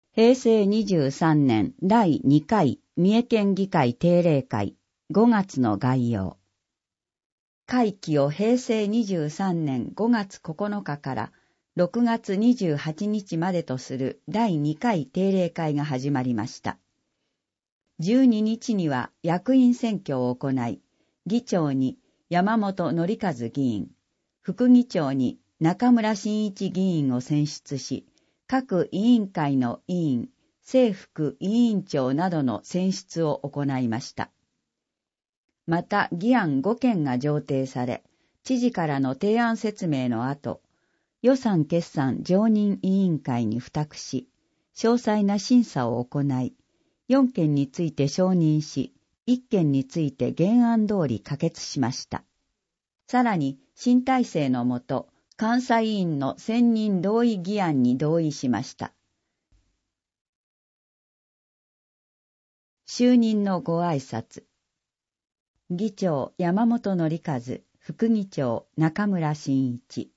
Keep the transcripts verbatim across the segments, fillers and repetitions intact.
へいせいにじゅうさんねんだいにかい三重県議会定例会ごがつの概要。会期をへいせいにじゅうさんねんごがつここのかからろくがつにじゅうはちにちまでとするだいにかい定例会が始まりました。じゅうににちには役員選挙を行い、議長に山本則和議員、副議長に中村真一議員を選出し、各委員会の委員、正副委員長などの選出を行いました。また議案ごけんが上呈され、知事からの提案説明の後、予算決算常任委員会に付託し、詳細な審査を行い、よんけんについて承認し、いっけんについて原案通り可決しました。さらに、新体制のもと、監査委員の選任同意議案に同意しました。就任のご挨拶。議長山本則和、副議長中村真一。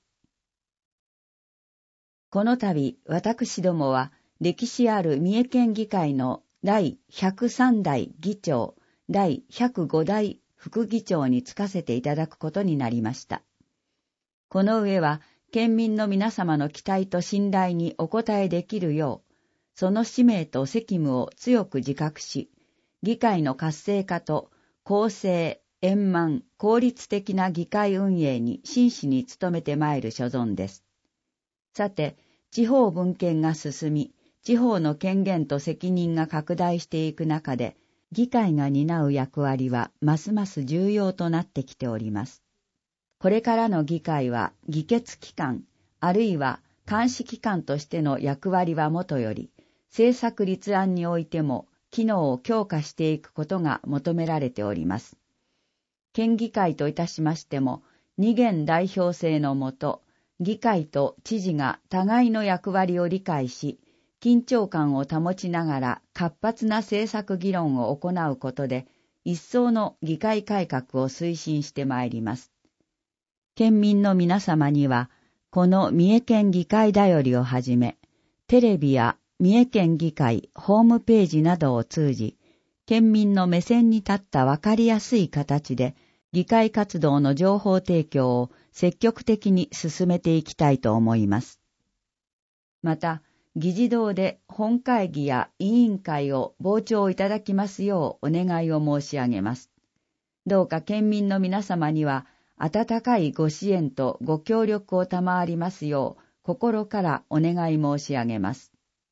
この度、私どもは、歴史ある三重県議会のだいひゃくさんだい議長、だいひゃくごだい副議長に就かせていただくことになりました。この上は、県民の皆様の期待と信頼にお応えできるよう、その使命と責務を強く自覚し、議会の活性化と公正、円満、効率的な議会運営に真摯に努めてまいる所存です。さて、地方分権が進み、地方の権限と責任が拡大していく中で、議会が担う役割はますます重要となってきております。これからの議会は議決機関、あるいは監視機関としての役割はもとより、政策立案においても機能を強化していくことが求められております。県議会といたしましても、二元代表制のもと、議会と知事が互いの役割を理解し、緊張感を保ちながら活発な政策議論を行うことで、一層の議会改革を推進してまいります。県民の皆様には、この三重県議会だよりをはじめ、テレビや三重県議会ホームページなどを通じ、県民の目線に立ったわかりやすい形で、議会活動の情報提供を積極的に進めていきたいと思います。また、議事堂で本会議や委員会を傍聴いただきますようお願いを申し上げます。どうか県民の皆様には、温かいご支援とご協力を賜りますよう、心からお願い申し上げます。